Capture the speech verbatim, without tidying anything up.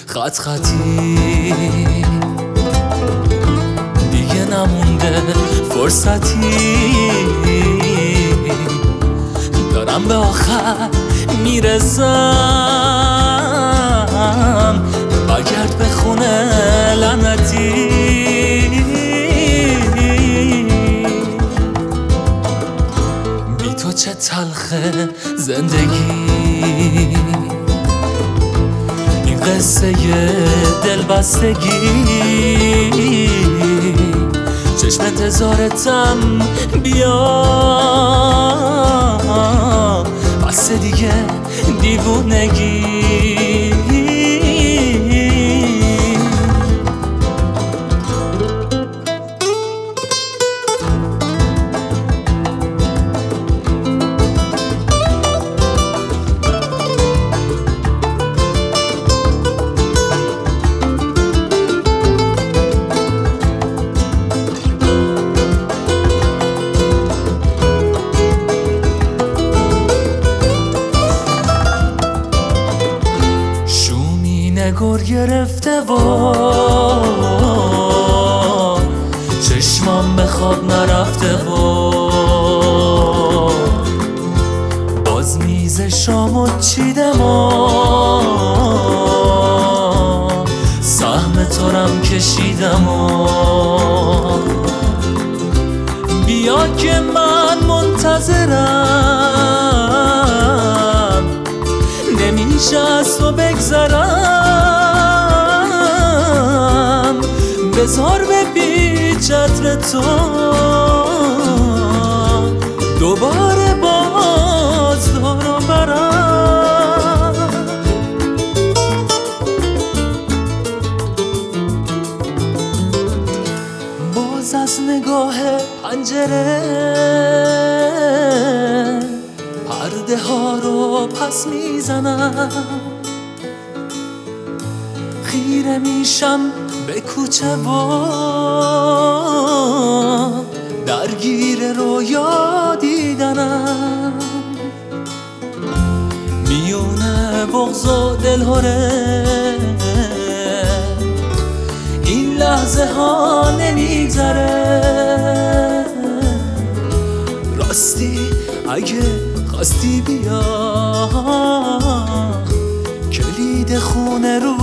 خط خطی دیگه نمونده فرصتی، دارم به آخر میرسم، برگرد به خونه لعنتی. بی تو چه تلخه زندگی، این قصه دلبستگی، چشم انتظارتم بیا، بس دیگه دیوونگی. نگار گرفته و چشمام به خواب نرفته و باز میز شامو چیدم و سهم تارم کشیدم و بیا که من منتظرم، نمیشه از تو بگذرم، بذار به بی چتر تو دوباره باز دارم برم. باز از نگاه پنجره پرده ها رو پس میزنم، خیره میشم به کوچه و درگیر رویا دیدنم، میونه بغض و دلهره این لحظه ها نمیگذره. راستی اگه خواستی بیا، کلید خونه رو